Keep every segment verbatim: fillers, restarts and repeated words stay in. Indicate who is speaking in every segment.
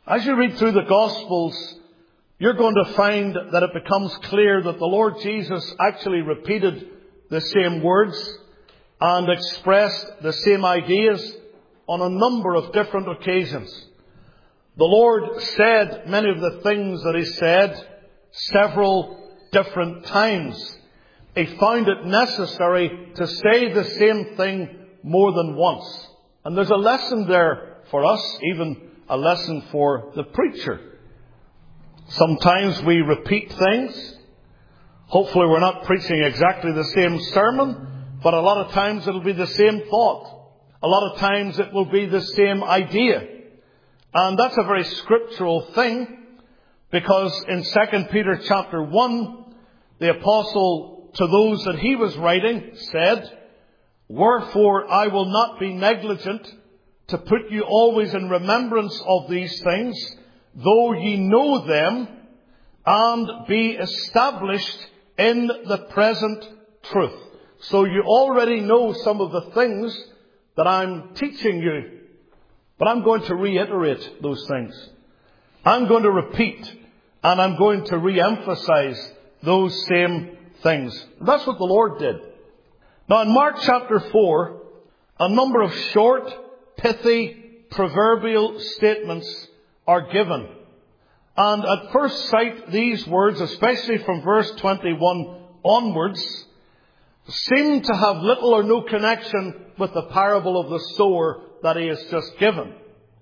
Speaker 1: As you read through the Gospels, you're going to find that it becomes clear that the Lord Jesus actually repeated the same words and expressed the same ideas on a number of different occasions. The Lord said many of the things that He said several different times. He found it necessary to say the same thing more than once. And there's a lesson there for us, even a lesson for the preacher. Sometimes we repeat things. Hopefully we're not preaching exactly the same sermon, but a lot of times it'll be the same thought. A lot of times it will be the same idea. And that's a very scriptural thing, because in Second Peter chapter one, the apostle, to those that he was writing, said, "Wherefore I will not be negligent to put you always in remembrance of these things, though ye know them, and be established in the present truth." So you already know some of the things that I'm teaching you, but I'm going to reiterate those things. I'm going to repeat, and I'm going to re-emphasize those same things. That's what the Lord did. Now in Mark chapter four, a number of short, pithy, proverbial statements are given. And at first sight, these words, especially from verse twenty-one onwards, seem to have little or no connection with the parable of the sower that he has just given.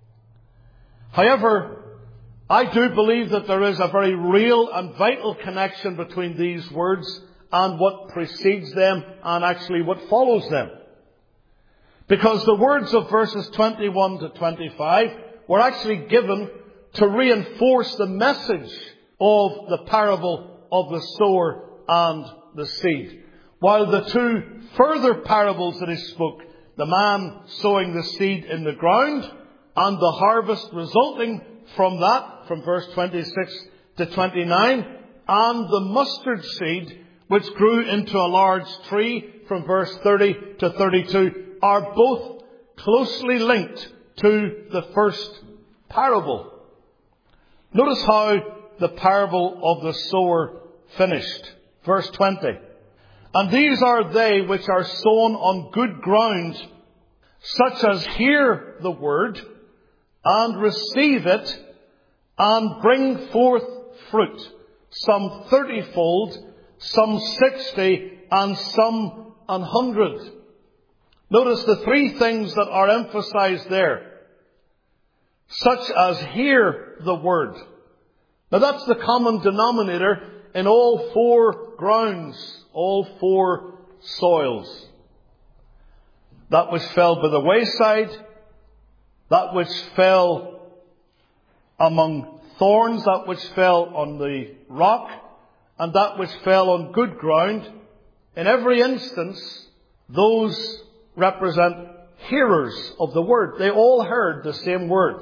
Speaker 1: However, I do believe that there is a very real and vital connection between these words and what precedes them and actually what follows them. Because the words of verses twenty-one to twenty-five were actually given to reinforce the message of the parable of the sower and the seed. While the two further parables that he spoke, the man sowing the seed in the ground and the harvest resulting from that, from verse twenty-six to twenty-nine, and the mustard seed which grew into a large tree from verse thirty to thirty-two, are both closely linked to the first parable. Notice how the parable of the sower finished. Verse twenty. "And these are they which are sown on good ground, such as hear the word, and receive it, and bring forth fruit, some thirtyfold, some sixty, and some an hundred." Notice the three things that are emphasized there. Such as hear the word. Now that's the common denominator in all four grounds, all four soils. That which fell by the wayside, that which fell among thorns, that which fell on the rock, and that which fell on good ground. In every instance, those represent hearers of the word. They all heard the same word.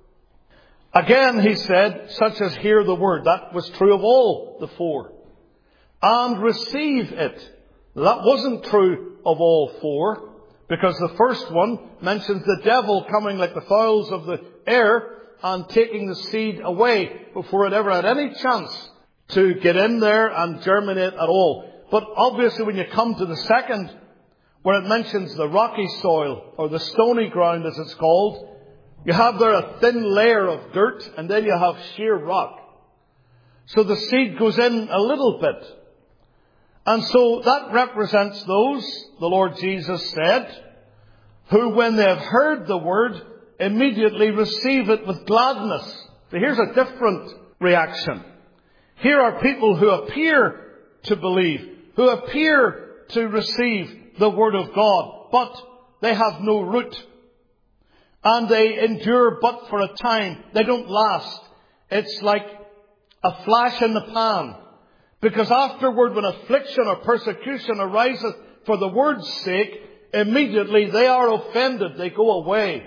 Speaker 1: Again, he said, such as hear the word. That was true of all the four. And receive it. That wasn't true of all four, because the first one mentions the devil coming like the fowls of the air and taking the seed away before it ever had any chance to get in there and germinate at all. But obviously when you come to the second, where it mentions the rocky soil, or the stony ground as it's called, you have there a thin layer of dirt, and then you have sheer rock. So the seed goes in a little bit. And so that represents those, the Lord Jesus said, who when they have heard the word, immediately receive it with gladness. So here's a different reaction. Here are people who appear to believe, who appear to receive the word of God, but they have no root. And they endure but for a time. They don't last. It's like a flash in the pan. Because afterward, when affliction or persecution ariseth for the word's sake, immediately they are offended. They go away.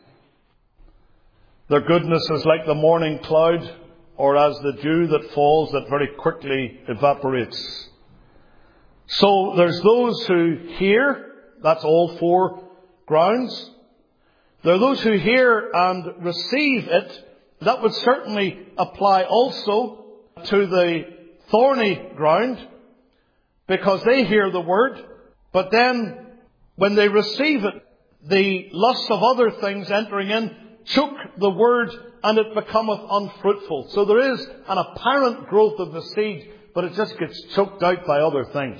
Speaker 1: Their goodness is like the morning cloud, or as the dew that falls that very quickly evaporates. So there's those who hear. That's all four grounds. There are those who hear and receive it, that would certainly apply also to the thorny ground, because they hear the word, but then when they receive it, the lusts of other things entering in choke the word, and it becometh unfruitful. So there is an apparent growth of the seed, but it just gets choked out by other things.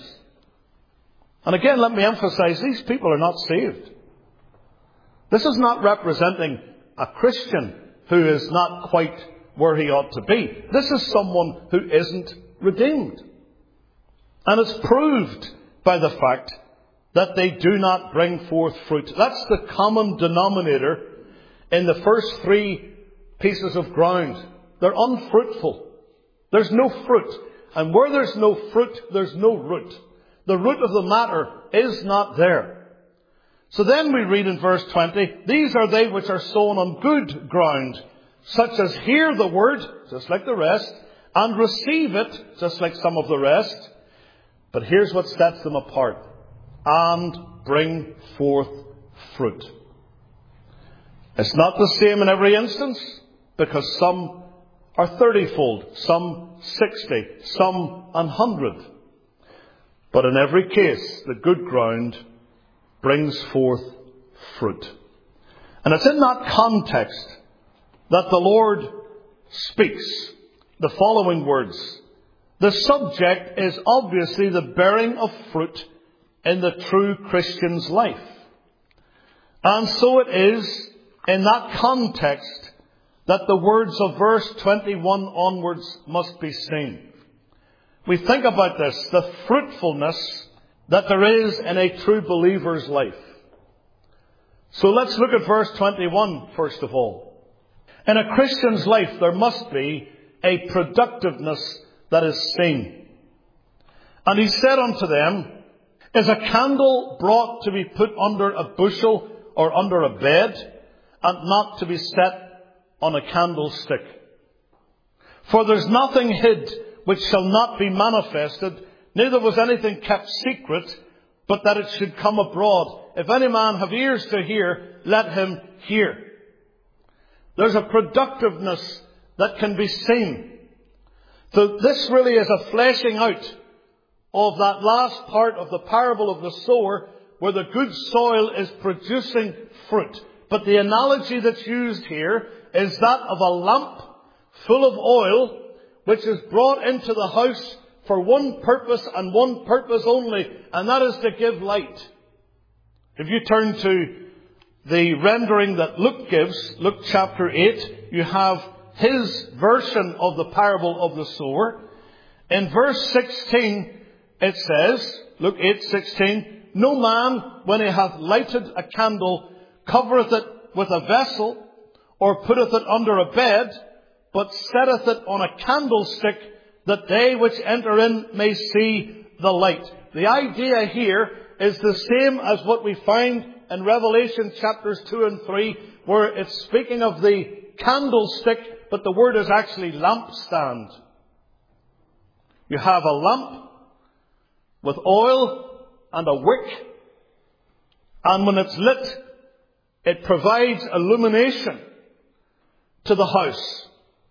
Speaker 1: And again, let me emphasize, these people are not saved. This is not representing a Christian who is not quite where he ought to be. This is someone who isn't redeemed. And it's proved by the fact that they do not bring forth fruit. That's the common denominator in the first three pieces of ground. They're unfruitful. There's no fruit. And where there's no fruit, there's no root. The root of the matter is not there. So then we read in verse twenty, these are they which are sown on good ground, such as hear the word, just like the rest, and receive it, just like some of the rest. But here's what sets them apart. And bring forth fruit. It's not the same in every instance, because some are thirty-fold, some sixty, some an hundred. But in every case, the good ground brings forth fruit. And it's in that context that the Lord speaks the following words. The subject is obviously the bearing of fruit in the true Christian's life. And so it is in that context that the words of verse twenty-one onwards must be seen. We think about this, the fruitfulness that there is in a true believer's life. So let's look at verse twenty-one first of all. In a Christian's life there must be a productiveness that is seen. And he said unto them, is a candle brought to be put under a bushel or under a bed, and not to be set on a candlestick? For there's nothing hid which shall not be manifested, neither was anything kept secret, but that it should come abroad. If any man have ears to hear, let him hear. There's a productiveness that can be seen. So this really is a fleshing out of that last part of the parable of the sower, where the good soil is producing fruit. But the analogy that's used here is that of a lamp full of oil, which is brought into the house for one purpose and one purpose only, and that is to give light. If you turn to the rendering that Luke gives, Luke chapter eight, you have his version of the parable of the sower. In verse sixteen, it says, Luke eight sixteen, no man, when he hath lighted a candle, covereth it with a vessel, or putteth it under a bed, but setteth it on a candlestick, that they which enter in may see the light. The idea here is the same as what we find in Revelation chapters two and three, where it's speaking of the candlestick, but the word is actually lampstand. You have a lamp with oil and a wick, and when it's lit, it provides illumination to the house.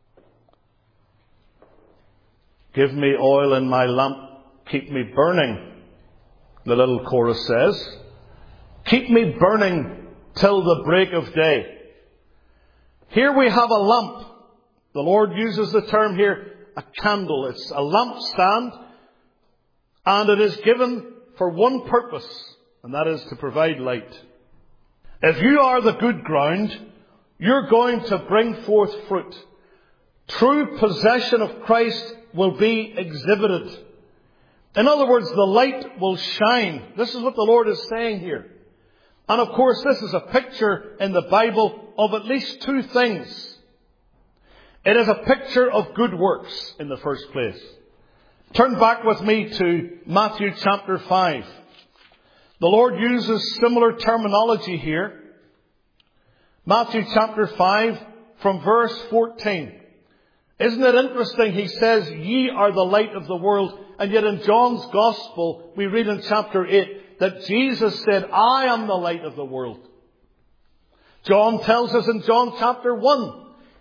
Speaker 1: Give me oil in my lamp, keep me burning, the little chorus says. Keep me burning till the break of day. Here we have a lamp. The Lord uses the term here, a candle. It's a lampstand, and it is given for one purpose, and that is to provide light. If you are the good ground, you're going to bring forth fruit. True possession of Christ will be exhibited. In other words, the light will shine. This is what the Lord is saying here. And of course, this is a picture in the Bible of at least two things. It is a picture of good works in the first place. Turn back with me to Matthew chapter five. The Lord uses similar terminology here. Matthew chapter five from verse fourteen. Isn't it interesting? He says, ye are the light of the world. And yet in John's Gospel, we read in chapter eight that Jesus said, I am the light of the world. John tells us in John chapter one,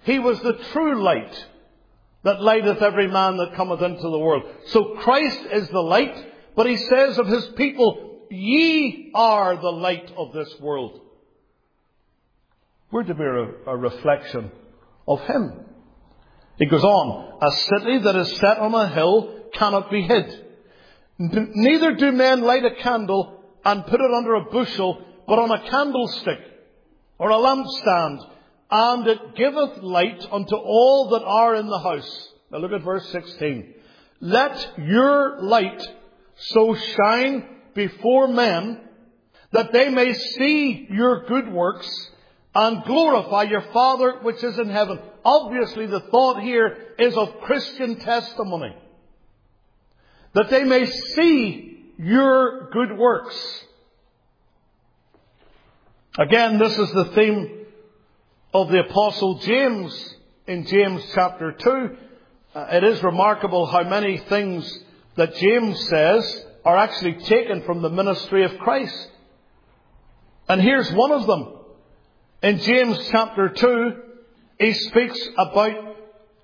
Speaker 1: He was the true light that lighteth every man that cometh into the world. So Christ is the light, but he says of his people, ye are the light of this world. We're to be a, a reflection of him. He goes on, a city that is set on a hill cannot be hid. Neither do men light a candle and put it under a bushel, but on a candlestick or a lampstand, and it giveth light unto all that are in the house. Now look at verse sixteen. Let your light so shine before men that they may see your good works and glorify your Father which is in heaven. Obviously the thought here is of Christian testimony. That they may see your good works. Again, this is the theme of the Apostle James in James chapter two. Uh, it is remarkable how many things that James says are actually taken from the ministry of Christ. And here's one of them. In James chapter two, he speaks about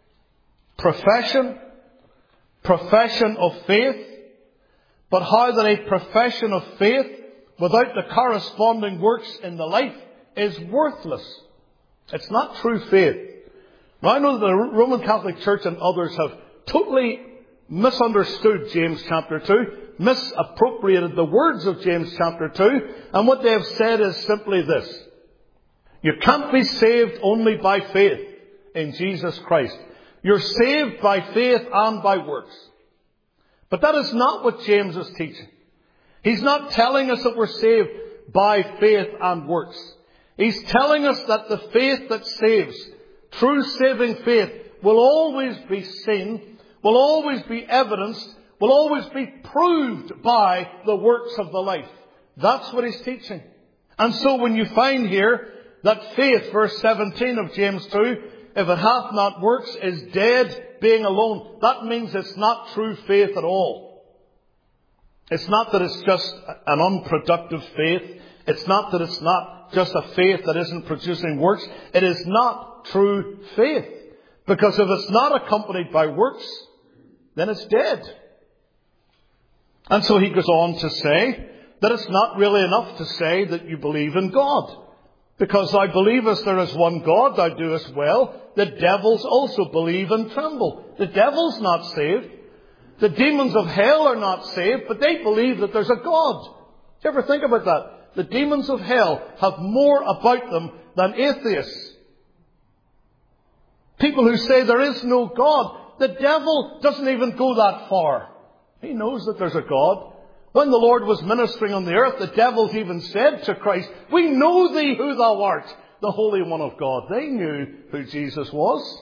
Speaker 1: profession, profession of faith, but how that a profession of faith without the corresponding works in the life is worthless. It's not true faith. Now I know that the Roman Catholic Church and others have totally misunderstood James chapter two, misappropriated the words of James chapter two, and what they have said is simply this. You can't be saved only by faith in Jesus Christ. You're saved by faith and by works. But that is not what James is teaching. He's not telling us that we're saved by faith and works. He's telling us that the faith that saves, true saving faith, will always be seen, will always be evidenced, will always be proved by the works of the life. That's what he's teaching. And so when you find here that faith, verse seventeen of James two, if it hath not works, is dead, being alone. That means it's not true faith at all. It's not that it's just an unproductive faith. It's not that it's not just a faith that isn't producing works. It is not true faith. Because if it's not accompanied by works, then it's dead. And so he goes on to say that it's not really enough to say that you believe in God. Because thou believest there is one God, thou doest well. The devils also believe and tremble. The devil's not saved. The demons of hell are not saved, but they believe that there's a God. Do you ever think about that? The demons of hell have more about them than atheists. People who say there is no God. The devil doesn't even go that far. He knows that there's a God. When the Lord was ministering on the earth, the devils even said to Christ, we know thee who thou art, the Holy One of God. They knew who Jesus was.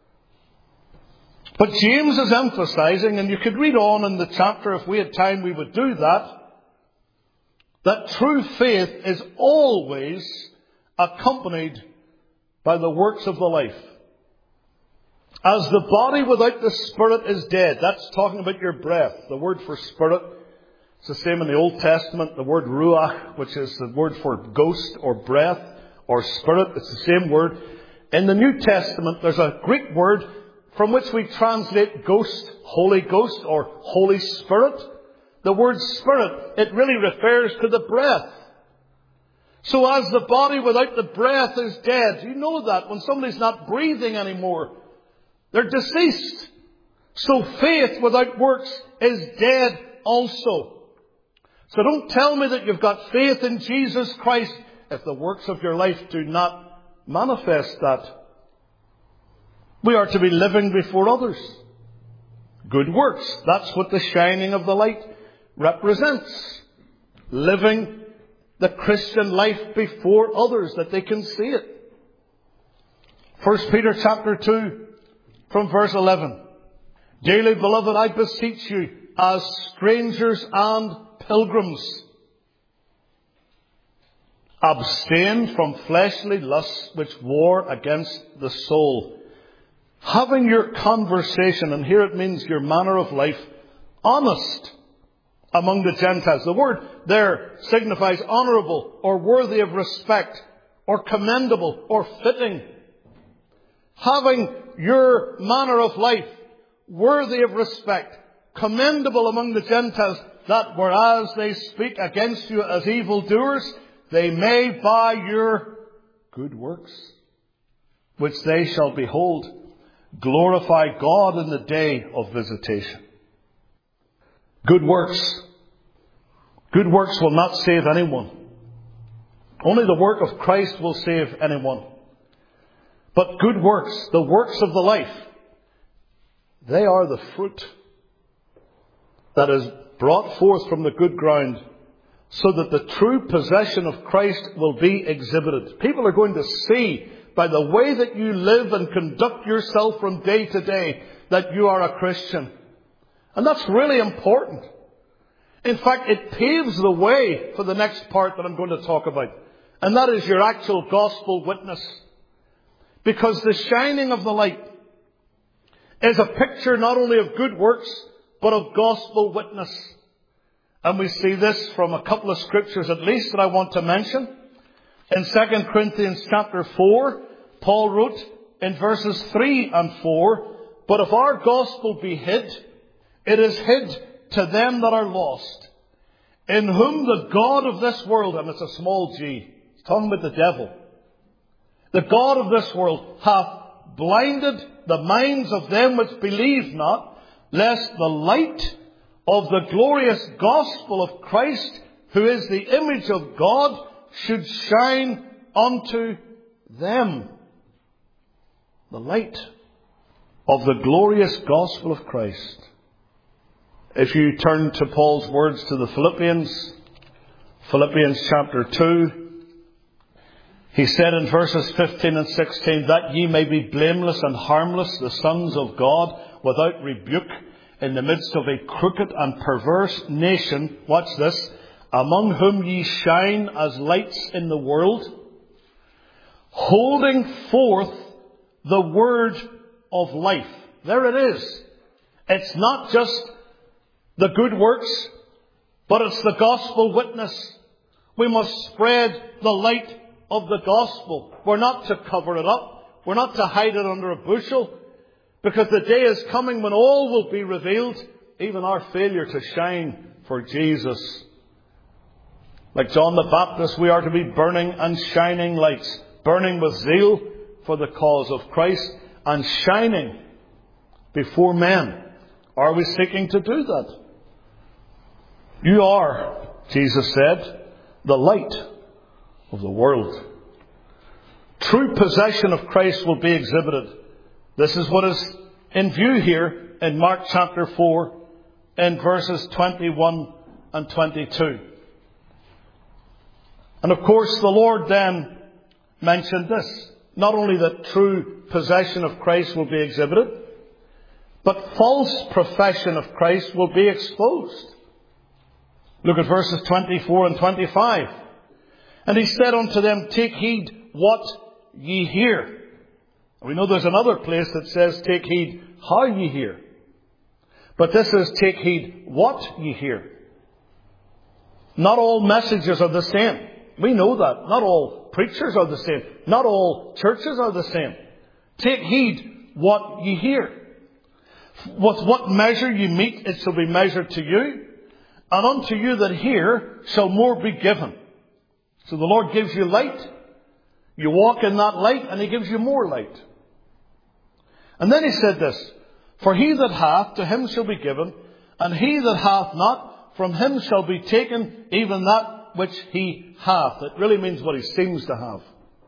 Speaker 1: But James is emphasizing, and you could read on in the chapter, if we had time we would do that, that true faith is always accompanied by the works of the life. As the body without the spirit is dead. That's talking about your breath. The word for spirit, it's the same in the Old Testament. The word ruach, which is the word for ghost or breath or spirit. It's the same word. In the New Testament, there's a Greek word from which we translate ghost, Holy Ghost, or Holy Spirit. The word spirit, it really refers to the breath. So as the body without the breath is dead, you know that when somebody's not breathing anymore, they're deceased. So faith without works is dead also. So don't tell me that you've got faith in Jesus Christ if the works of your life do not manifest that. We are to be living before others. Good works. That's what the shining of the light represents. Living the Christian life before others, that they can see it. First Peter chapter two, from verse eleven. Dearly beloved, I beseech you, as strangers and pilgrims, abstain from fleshly lusts which war against the soul. Having your conversation, and here it means your manner of life, honest among the Gentiles. The word there signifies honourable or worthy of respect or commendable or fitting. having your manner of life worthy of respect, commendable among the Gentiles, that whereas they speak against you as evildoers, they may by your good works, which they shall behold, glorify God in the day of visitation. Good works. Good works will not save anyone. Only the work of Christ will save anyone. But good works, the works of the life, they are the fruit that is brought forth from the good ground, so that the true possession of Christ will be exhibited. People are going to see by the way that you live and conduct yourself from day to day that you are a Christian. And that's really important. In fact, it paves the way for the next part that I'm going to talk about. And that is your actual gospel witness. Because the shining of the light is a picture not only of good works, but of gospel witness. And we see this from a couple of scriptures at least that I want to mention. In Second Corinthians chapter four, Paul wrote in verses three and four, "But if our gospel be hid, it is hid to them that are lost, in whom the God of this world," and it's a small g, it's talking about the devil, "the God of this world hath blinded the minds of them which believe not, lest the light of the glorious gospel of Christ, who is the image of God, should shine unto them." The light of the glorious gospel of Christ. If you turn to Paul's words to the Philippians, Philippians chapter two, he said in verses fifteen and sixteen, "That ye may be blameless and harmless, the sons of God, without rebuke, in the midst of a crooked and perverse nation," watch this, "among whom ye shine as lights in the world, holding forth the word of life." There it is. It's not just the good works, but it's the gospel witness. We must spread the light of the gospel. We're not to cover it up. We're not to hide it under a bushel. Because the day is coming when all will be revealed, even our failure to shine for Jesus. Like John the Baptist, we are to be burning and shining lights, burning with zeal for the cause of Christ and shining before men. Are we seeking to do that? You are, Jesus said, the light of the world. True possession of Christ will be exhibited. This is what is in view here in Mark chapter four in verses twenty-one and twenty-two. And of course the Lord then mentioned this. Not only that true possession of Christ will be exhibited, but false profession of Christ will be exposed. Look at verses twenty-four and twenty-five. "And he said unto them, Take heed what ye hear." We know there's another place that says, "Take heed how ye hear." But this is, "Take heed what ye hear." Not all messages are the same. We know that. Not all preachers are the same. Not all churches are the same. Take heed what ye hear. With what measure ye meet, it shall be measured to you. And unto you that hear shall more be given. So the Lord gives you light. You walk in that light and He gives you more light. And then He said this, "For he that hath, to him shall be given, and he that hath not, from him shall be taken even that which he hath." It really means what he seems to have.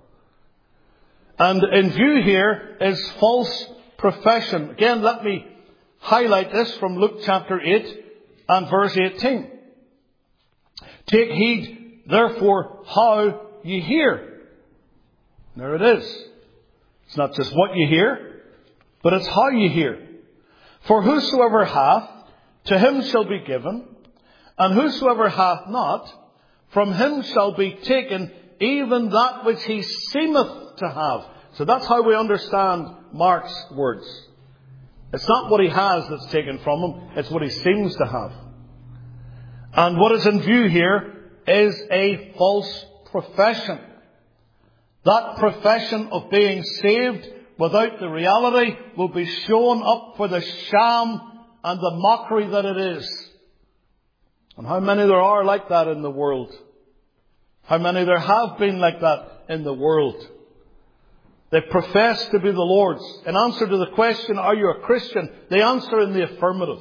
Speaker 1: And in view here is false profession. Again, let me highlight this from Luke chapter eight and verse eighteen. "Take heed, therefore, how ye hear." There it is. It's not just what you hear, but it's how you hear. "For whosoever hath, to him shall be given, and whosoever hath not, from him shall be taken even that which he seemeth to have." So that's how we understand Mark's words. It's not what he has that's taken from him, it's what he seems to have. And what is in view here is a false profession. That profession of being saved without the reality will be shown up for the sham and the mockery that it is. And how many there are like that in the world. How many there have been like that in the world. They profess to be the Lord's. In answer to the question, are you a Christian? They answer in the affirmative.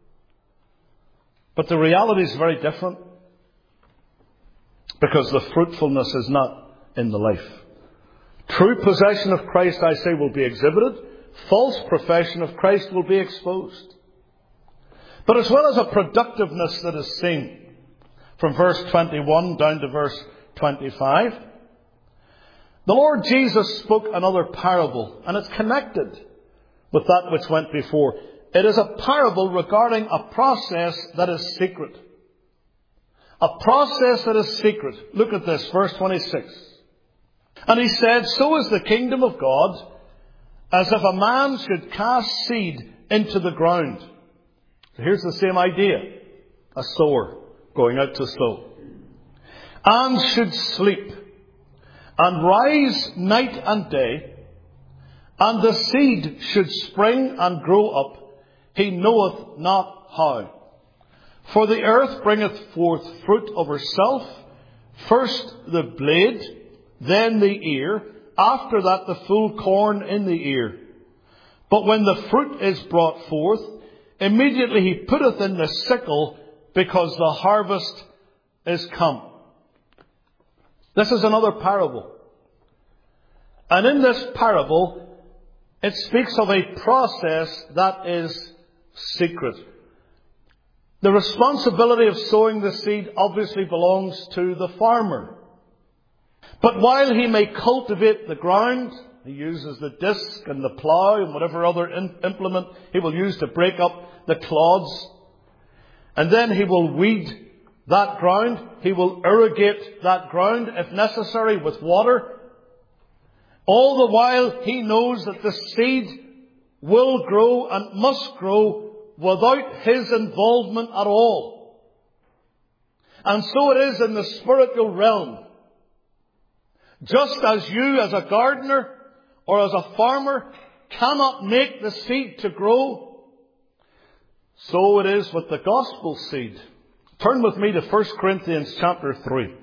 Speaker 1: But the reality is very different. Because the fruitfulness is not in the life. True possession of Christ, I say, will be exhibited. False profession of Christ will be exposed. But as well as a productiveness that is seen from verse twenty-one down to verse twenty-five, the Lord Jesus spoke another parable, and it's connected with that which went before. It is a parable regarding a process that is secret. A process that is secret. Look at this, verse twenty-six. And he said, so is the kingdom of God, as if a man should cast seed into the ground. So here's the same idea. A sower going out to sow. And should sleep, and rise night and day, and the seed should spring and grow up, he knoweth not how. For the earth bringeth forth fruit of herself, first the blade, then the ear, after that the full corn in the ear. But when the fruit is brought forth, immediately he putteth in the sickle, because the harvest is come. This is another parable. And in this parable, it speaks of a process that is secret. The responsibility of sowing the seed obviously belongs to the farmer. But while he may cultivate the ground, he uses the disc and the plough and whatever other in- implement he will use to break up the clods. And then he will weed that ground. He will irrigate that ground, if necessary, with water. All the while he knows that the seed will grow and must grow without his involvement at all. And so it is in the spiritual realm. Just as you as a gardener or as a farmer cannot make the seed to grow, so it is with the gospel seed. Turn with me to First Corinthians chapter three.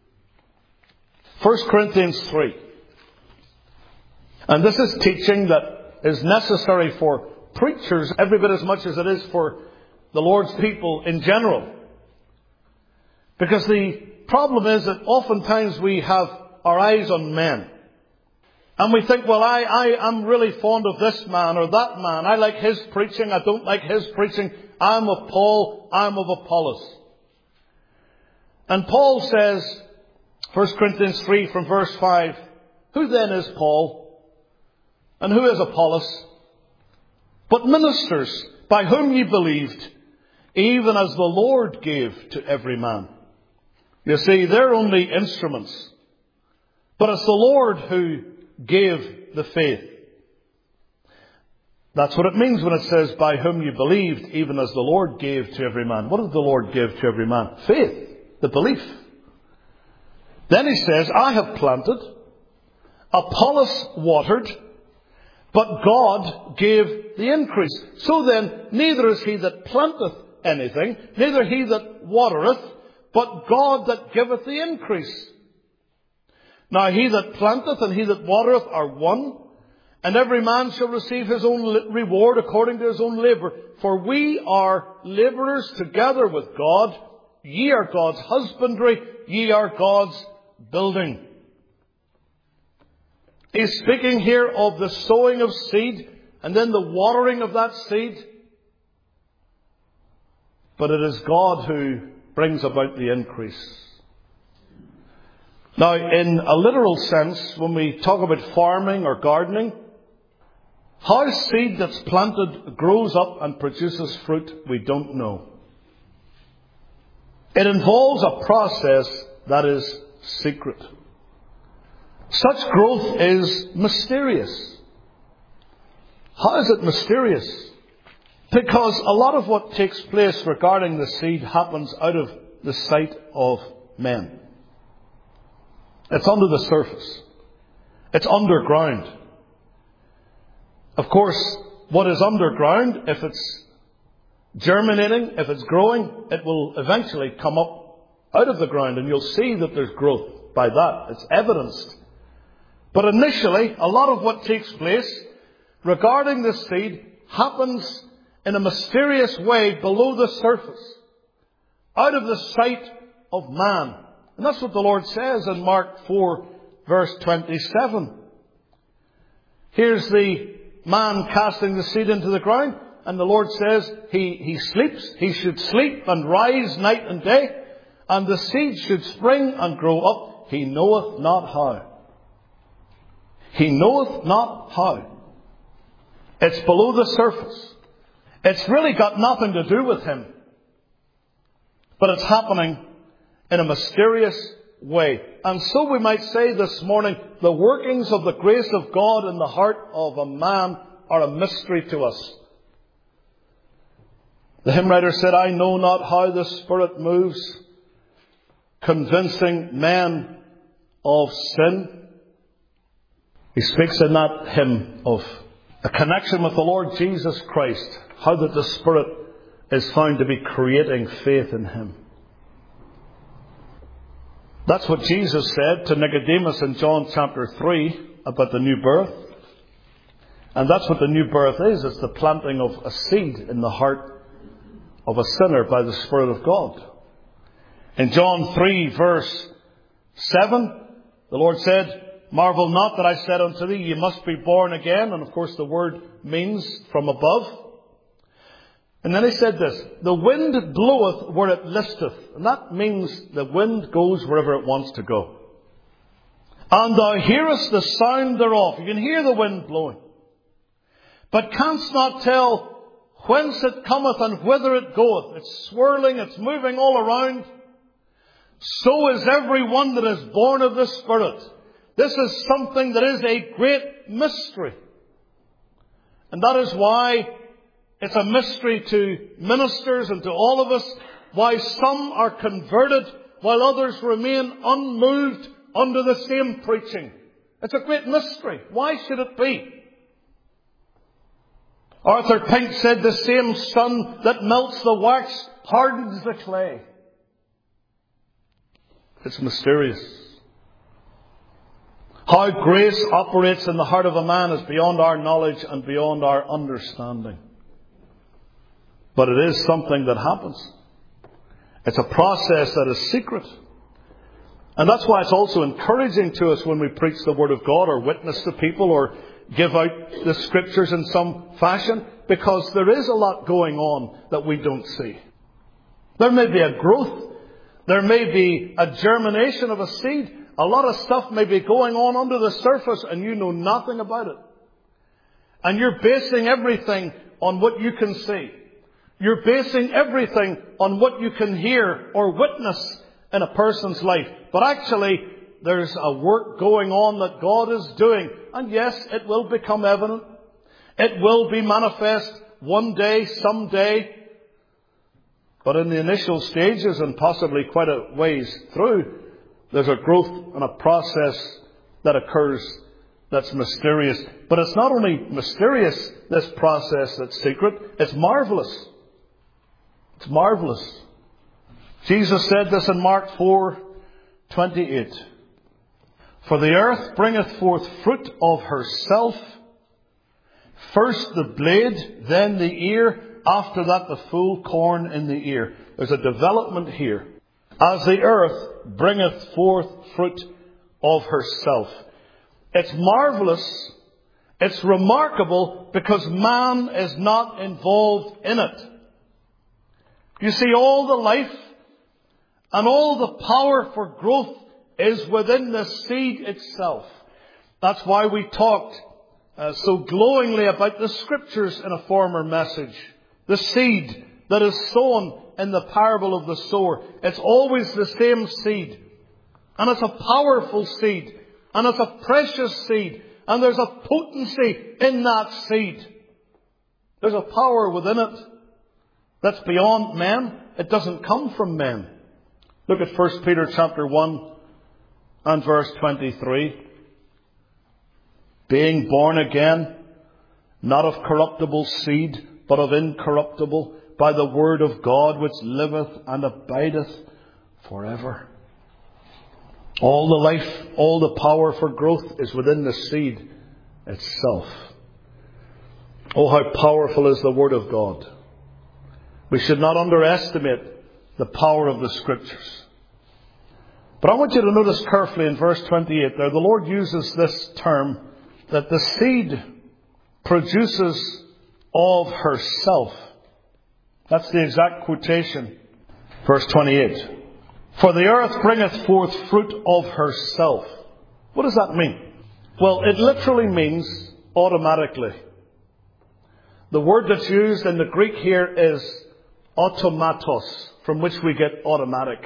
Speaker 1: First Corinthians three. And this is teaching that is necessary for preachers every bit as much as it is for the Lord's people in general. Because the problem is that oftentimes we have our eyes on men. And we think, well, I, I am really fond of this man or that man. I like his preaching. I don't like his preaching. I'm of Paul. I'm of Apollos. And Paul says, First Corinthians three from verse five, who then is Paul? And who is Apollos? But ministers, by whom ye believed, even as the Lord gave to every man. You see, they're only instruments. But it's the Lord who gave the faith. That's what it means when it says, by whom you believed, even as the Lord gave to every man. What did the Lord give to every man? Faith, the belief. Then he says, I have planted, Apollos watered, but God gave the increase. So then, neither is he that planteth anything, neither he that watereth, but God that giveth the increase. Now he that planteth and he that watereth are one, and every man shall receive his own reward according to his own labour. For we are labourers together with God. Ye are God's husbandry, ye are God's building. He's speaking here of the sowing of seed and then the watering of that seed. But it is God who brings about the increase. Now, in a literal sense, when we talk about farming or gardening, how seed that's planted grows up and produces fruit, we don't know. It involves a process that is secret. Such growth is mysterious. How is it mysterious? Because a lot of what takes place regarding the seed happens out of the sight of men. It's under the surface. It's underground. Of course, what is underground, if it's germinating, if it's growing, it will eventually come up out of the ground, and you'll see that there's growth by that. It's evidenced. But initially, a lot of what takes place regarding this seed happens in a mysterious way below the surface, out of the sight of man. And that's what the Lord says in Mark four, verse twenty-seven. Here's the man casting the seed into the ground, and the Lord says he, he sleeps, he should sleep and rise night and day, and the seed should spring and grow up, he knoweth not how. He knoweth not how. It's below the surface. It's really got nothing to do with him. But it's happening in a mysterious way. And so we might say this morning, the workings of the grace of God in the heart of a man are a mystery to us. The hymn writer said, I know not how the Spirit moves, convincing men of sin. He speaks in that hymn of a connection with the Lord Jesus Christ, how that the Spirit is found to be creating faith in Him. That's what Jesus said to Nicodemus in John chapter three about the new birth. And that's what the new birth is. It's the planting of a seed in the heart of a sinner by the Spirit of God. In John three verse seven, the Lord said, marvel not that I said unto thee, you must be born again. And of course the word means from above. And then he said this, the wind bloweth where it listeth. And that means the wind goes wherever it wants to go. And thou hearest the sound thereof. You can hear the wind blowing, but canst not tell whence it cometh and whither it goeth. It's swirling, it's moving all around. So is every one that is born of the Spirit. This is something that is a great mystery. And that is why it's a mystery to ministers and to all of us, why some are converted while others remain unmoved under the same preaching. It's a great mystery. Why should it be? Arthur Pink said the same sun that melts the wax hardens the clay. It's mysterious. How grace operates in the heart of a man is beyond our knowledge and beyond our understanding. But it is something that happens. It's a process that is secret. And that's why it's also encouraging to us when we preach the Word of God or witness to people or give out the Scriptures in some fashion, because there is a lot going on that we don't see. There may be a growth. There may be a germination of a seed. A lot of stuff may be going on under the surface and you know nothing about it. And you're basing everything on what you can see. You're basing everything on what you can hear or witness in a person's life. But actually, there's a work going on that God is doing. And yes, it will become evident. It will be manifest one day, someday. But in the initial stages, and possibly quite a ways through, there's a growth and a process that occurs that's mysterious. But it's not only mysterious, this process that's secret, it's marvelous. It's marvelous. Jesus said this in Mark four twenty-eight. For the earth bringeth forth fruit of herself, first the blade, then the ear, after that the full corn in the ear. There's a development here. As the earth bringeth forth fruit of herself. It's marvelous. It's remarkable because man is not involved in it. You see, all the life and all the power for growth is within the seed itself. That's why we talked uh, so glowingly about the Scriptures in a former message. The seed that is sown in the parable of the sower. It's always the same seed. And it's a powerful seed. And it's a precious seed. And there's a potency in that seed. There's a power within it that's beyond men. It doesn't come from men. Look at First Peter chapter one and verse twenty-three. Being born again not of corruptible seed, but of incorruptible, by the word of God which liveth and abideth forever. All the life, all the power for growth is within the seed itself. Oh, how powerful is the Word of God. We should not underestimate the power of the Scriptures. But I want you to notice carefully in verse twenty-eight there, the Lord uses this term that the seed produces of herself. That's the exact quotation. Verse twenty-eight. For the earth bringeth forth fruit of herself. What does that mean? Well, it literally means automatically. The word that's used in the Greek here is automatos, from which we get automatic.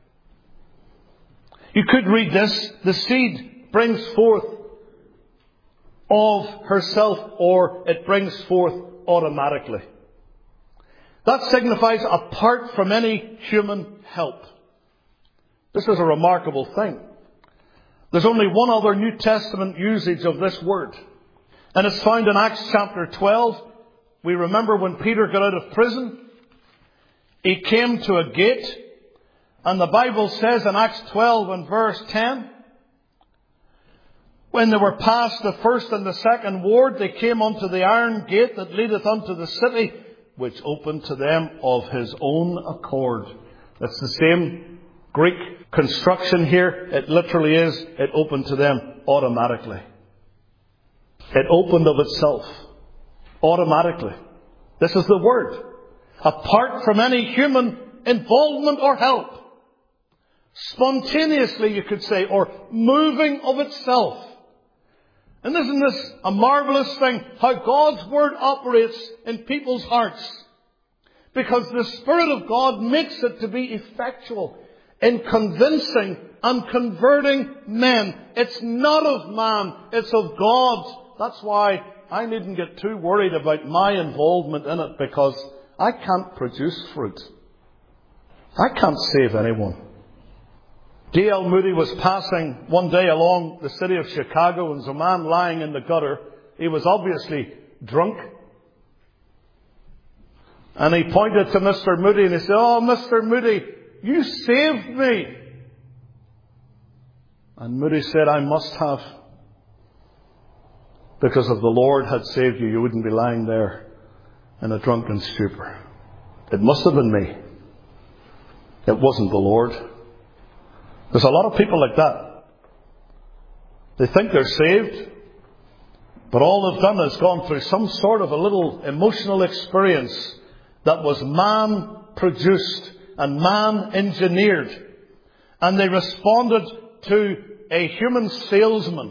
Speaker 1: You could read this, the seed brings forth of herself, or it brings forth automatically. That signifies apart from any human help. This is a remarkable thing. There's only one other New Testament usage of this word. And it's found in Acts chapter twelve. We remember when Peter got out of prison, he came to a gate. And the Bible says in Acts twelve and verse ten, when they were past the first and the second ward, they came unto the iron gate that leadeth unto the city, which opened to them of his own accord. That's the same Greek construction here. It literally is, it opened to them automatically. It opened of itself. Automatically. This is the word. Apart from any human involvement or help. Spontaneously, you could say, or moving of itself. And isn't this a marvelous thing, how God's Word operates in people's hearts? Because the Spirit of God makes it to be effectual in convincing and converting men. It's not of man, it's of God. That's why I needn't get too worried about my involvement in it, because I can't produce fruit. I can't save anyone. D L Moody was passing one day along the city of Chicago, and there was a man lying in the gutter. He was obviously drunk. And he pointed to Mister Moody and he said, "Oh, Mister Moody, you saved me." And Moody said, "I must have. Because if the Lord had saved you, you wouldn't be lying there in a drunken stupor. It must have been me. It wasn't the Lord." There's a lot of people like that. They think they're saved, but all they've done is gone through some sort of a little emotional experience that was man-produced and man-engineered. And they responded to a human salesman.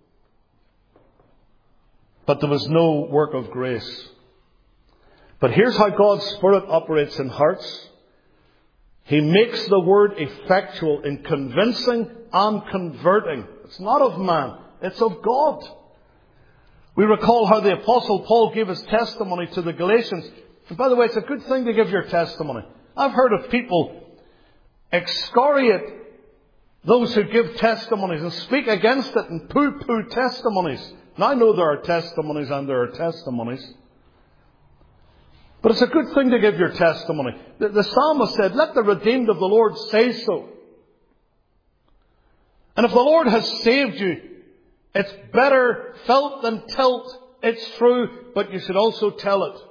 Speaker 1: But there was no work of grace. But here's how God's Spirit operates in hearts. He makes the word effectual in convincing and converting. It's not of man, it's of God. We recall how the Apostle Paul gave his testimony to the Galatians. And by the way, it's a good thing to give your testimony. I've heard of people excoriate those who give testimonies and speak against it and poo-poo testimonies. Now, I know there are testimonies and there are testimonies. But it's a good thing to give your testimony. The, the psalmist said, "Let the redeemed of the Lord say so." And if the Lord has saved you, it's better felt than tilt. It's true, but you should also tell it.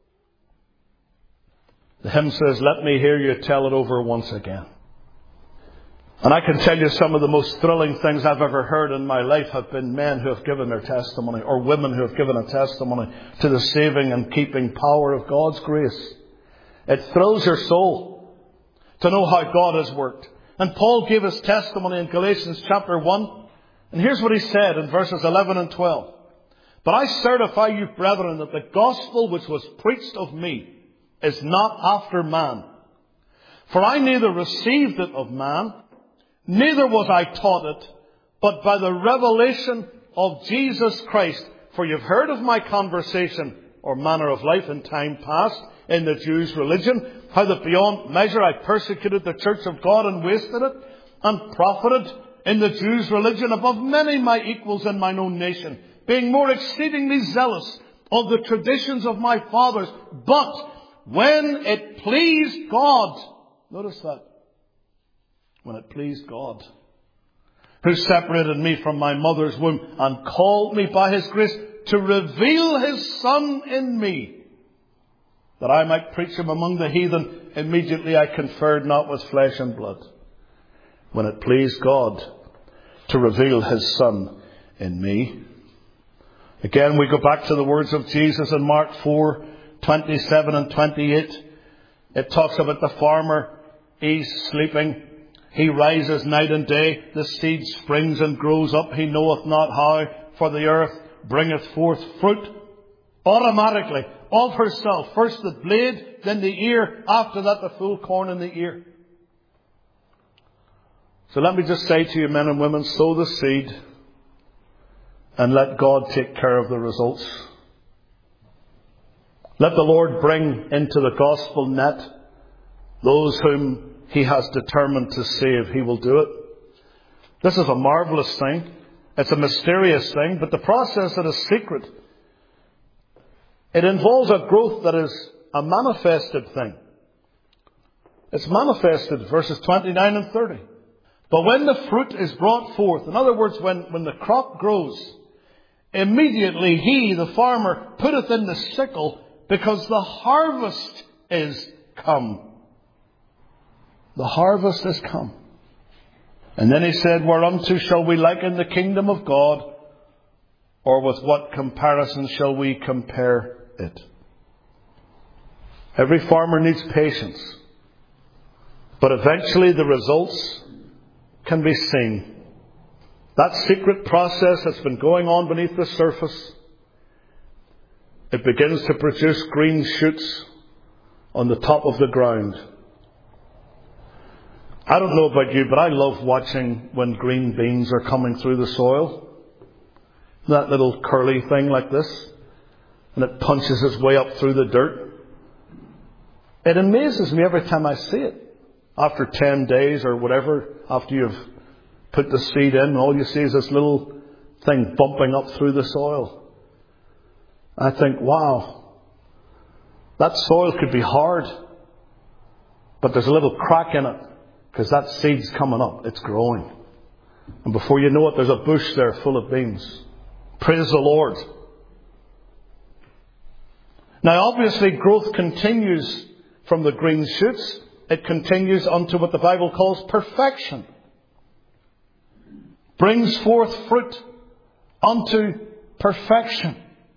Speaker 1: The hymn says, "Let me hear you tell it over once again." And I can tell you some of the most thrilling things I've ever heard in my life have been men who have given their testimony, or women who have given a testimony to the saving and keeping power of God's grace. It thrills your soul to know how God has worked. And Paul gave his testimony in Galatians chapter one. And here's what he said in verses eleven and twelve. "But I certify you, brethren, that the gospel which was preached of me is not after man. For I neither received it of man, neither was I taught it, but by the revelation of Jesus Christ. For you've heard of my conversation or manner of life in time past in the Jews' religion, how that beyond measure I persecuted the church of God and wasted it, and profited in the Jews' religion above many my equals in mine own nation, being more exceedingly zealous of the traditions of my fathers. But when it pleased God, notice that, when it pleased God, who separated me from my mother's womb and called me by His grace to reveal His Son in me, that I might preach Him among the heathen, immediately I conferred not with flesh and blood. When it pleased God to reveal His Son in me. Again, we go back to the words of Jesus in Mark four, twenty-seven and twenty-eight. It talks about the farmer. He's sleeping. He rises night and day. The seed springs and grows up. He knoweth not how, for the earth bringeth forth fruit automatically of herself. First the blade, then the ear. After that, the full corn in the ear. So let me just say to you, men and women, sow the seed and let God take care of the results. Let the Lord bring into the gospel net those whom He has determined to save. He will do it. This is a marvelous thing. It's a mysterious thing, but the process that is secret. It involves a growth that is a manifested thing. It's manifested, verses twenty-nine and thirty. But when the fruit is brought forth, in other words, when, when the crop grows, immediately he, the farmer, putteth in the sickle, because the harvest is come. The harvest is come. And then he said, whereunto shall we liken the kingdom of God? Or with what comparison shall we compare it? Every farmer needs patience. But eventually the results can be seen. That secret process that's been going on beneath the surface, it begins to produce green shoots on the top of the ground. I don't know about you, but I love watching when green beans are coming through the soil. That little curly thing like this. And it punches its way up through the dirt. It amazes me every time I see it. After ten days or whatever, after you've put the seed in, all you see is this little thing bumping up through the soil. I think, wow, that soil could be hard, but there's a little crack in it because that seed's coming up. It's growing. And before you know it, there's a bush there full of beans. Praise the Lord. Now, obviously, growth continues from the green shoots. It continues unto what the Bible calls perfection. Brings forth fruit unto perfection.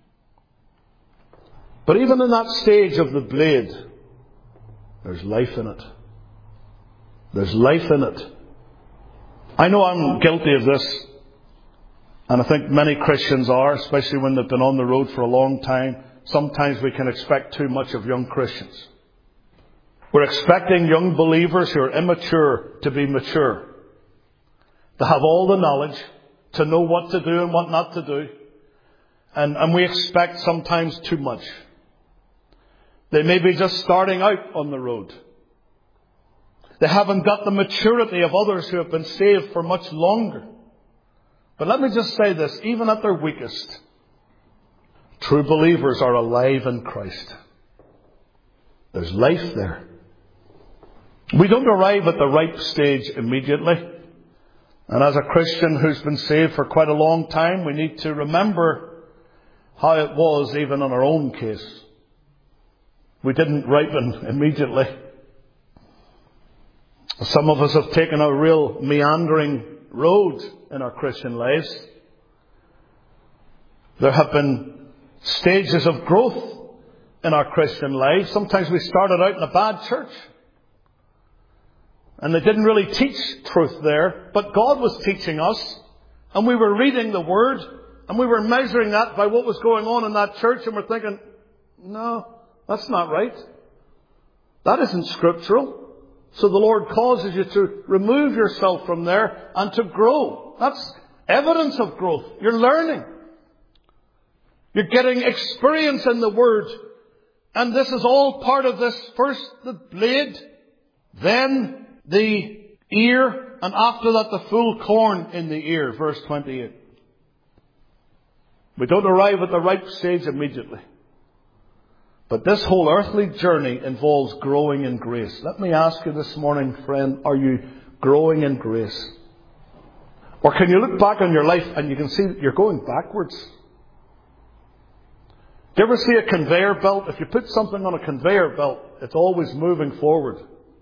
Speaker 1: But even in that stage of the blade, there's life in it. There's life in it. I know I'm guilty of this. And I think many Christians are, especially when they've been on the road for a long time. Sometimes we can expect too much of young Christians. We're expecting young believers who are immature to be mature. To have all the knowledge, to know what to do and what not to do. And, and we expect sometimes too much. They may be just starting out on the road. They haven't got the maturity of others who have been saved for much longer. But let me just say this, even at their weakest, true believers are alive in Christ. There's life there. We don't arrive at the ripe stage immediately. And as a Christian who's been saved for quite a long time, we need to remember how it was even in our own case. We didn't ripen immediately. Some of us have taken a real meandering road in our Christian lives. There have been stages of growth in our Christian lives. Sometimes we started out in a bad church. And they didn't really teach truth there, but God was teaching us, and we were reading the Word, and we were measuring that by what was going on in that church, and we're thinking, no, that's not right. That isn't scriptural. So the Lord causes you to remove yourself from there and to grow. That's evidence of growth. You're learning. You're getting experience in the Word. And this is all part of this. First the blade, then the ear, and after that the full corn in the ear. Verse twenty-eight. We don't arrive at the ripe stage immediately. But this whole earthly journey involves growing in grace. Let me ask you this morning, friend, are you growing in grace? Or can you look back on your life and you can see that you're going backwards? Do you ever see a conveyor belt? If you put something on a conveyor belt, it's always moving forward.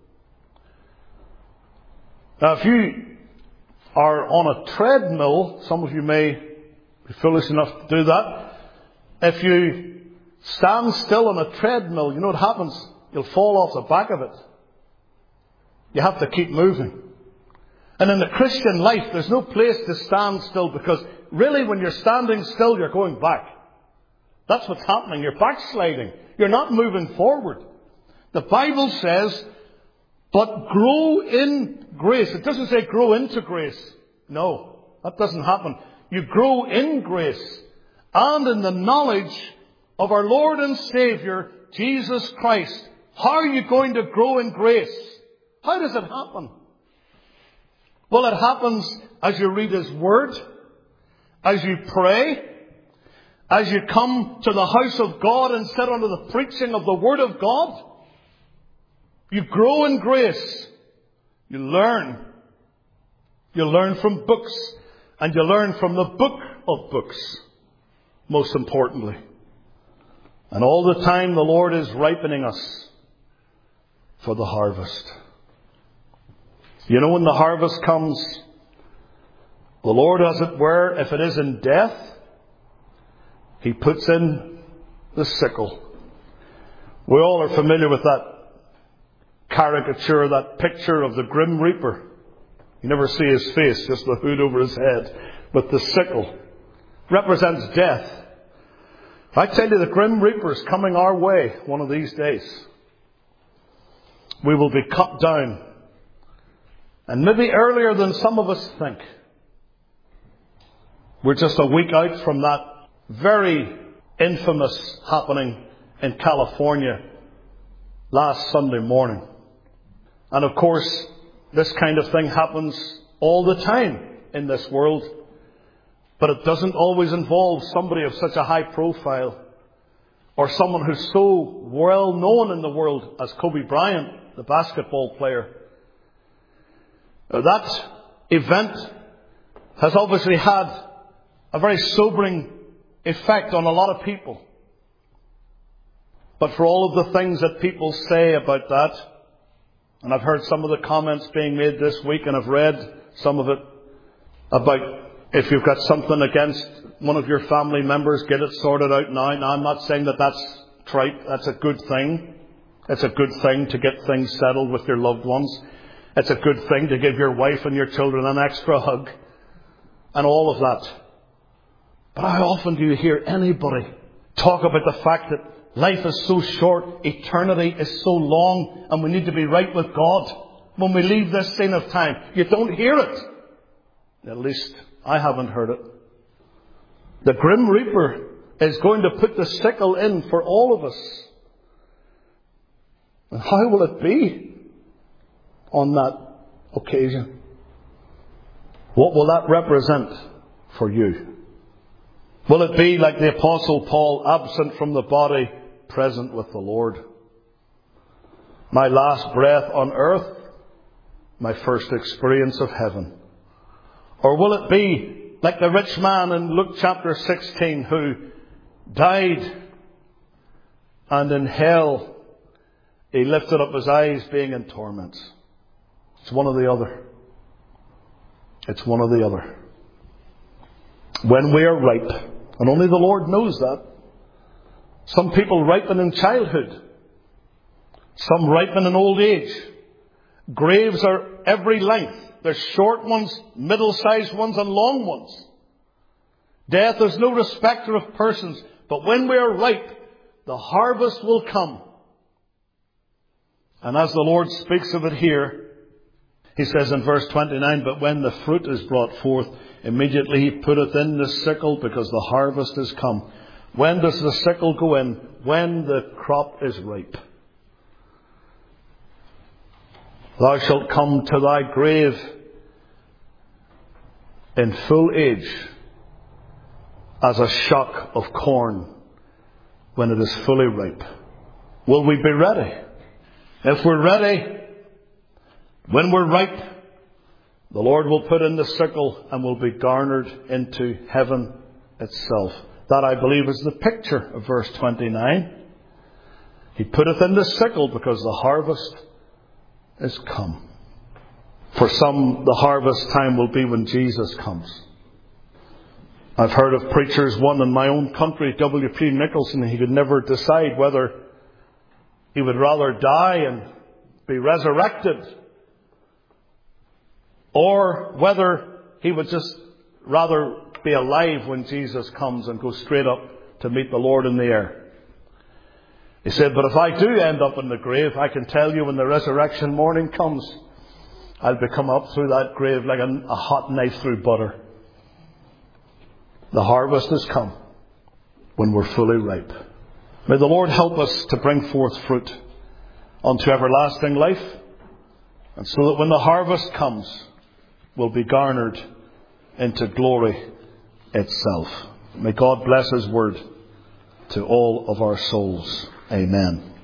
Speaker 1: Now, if you are on a treadmill, some of you may be foolish enough to do that. If you stand still on a treadmill, you know what happens? You'll fall off the back of it. You have to keep moving. And in the Christian life, there's no place to stand still, because really when you're standing still, you're going back. That's what's happening. You're backsliding. You're not moving forward. The Bible says, but grow in grace. It doesn't say grow into grace. No, that doesn't happen. You grow in grace and in the knowledge of our Lord and Savior, Jesus Christ. How are you going to grow in grace? How does it happen? Well, it happens as you read His Word, as you pray, as you come to the house of God and sit under the preaching of the Word of God. You grow in grace. You learn. You learn from books. And you learn from the book of books, most importantly. And all the time the Lord is ripening us for the harvest. You know, when the harvest comes, the Lord, as it were, if it is in death, He puts in the sickle. We all are familiar with that caricature, that picture of the Grim Reaper. You never see his face, just the hood over his head. But the sickle represents death. I tell you, the Grim Reaper is coming our way one of these days. We will be cut down. And maybe earlier than some of us think. We're just a week out from that very infamous happening in California last Sunday morning. And of course, this kind of thing happens all the time in this world. But it doesn't always involve somebody of such a high profile, or someone who's so well known in the world as Kobe Bryant, the basketball player. That event has obviously had a very sobering effect on a lot of people. But for all of the things that people say about that, and I've heard some of the comments being made this week, and I've read some of it about if you've got something against one of your family members, get it sorted out now. Now, I'm not saying that that's trite. That's a good thing. It's a good thing to get things settled with your loved ones. It's a good thing to give your wife and your children an extra hug and all of that. But how often do you hear anybody talk about the fact that life is so short, eternity is so long, and we need to be right with God when we leave this scene of time? You don't hear it. At least I haven't heard it. The Grim Reaper is going to put the sickle in for all of us. And how will it be on that occasion? What will that represent for you? Will it be like the Apostle Paul, absent from the body, present with the Lord? My last breath on earth, my first experience of heaven. Or will it be like the rich man in Luke chapter sixteen, who died, and in hell he lifted up his eyes being in torments? It's one or the other. It's one or the other. When we are ripe, and only the Lord knows that. Some people ripen in childhood. Some ripen in old age. Graves are every length. There's short ones, middle-sized ones, and long ones. Death is no respecter of persons. But when we are ripe, the harvest will come. And as the Lord speaks of it here, He says in verse twenty-nine, but when the fruit is brought forth, immediately He putteth in the sickle, because the harvest is come. When does the sickle go in? When the crop is ripe. Thou shalt come to thy grave in full age, as a shock of corn when it is fully ripe. Will we be ready? If we're ready, when we're ripe, the Lord will put in the sickle and will be garnered into heaven itself. That, I believe, is the picture of verse twenty-nine. He putteth in the sickle because the harvest is come. For some, the harvest time will be when Jesus comes. I've heard of preachers, one in my own country, W P Nicholson, he could never decide whether he would rather die and be resurrected or whether he would just rather be alive when Jesus comes and go straight up to meet the Lord in the air. He said, but if I do end up in the grave, I can tell you when the resurrection morning comes, I'll be come up through that grave like a, a hot knife through butter. The harvest has come when we're fully ripe. May the Lord help us to bring forth fruit unto everlasting life, and so that when the harvest comes, we'll be garnered into glory itself. May God bless His word to all of our souls. Amen.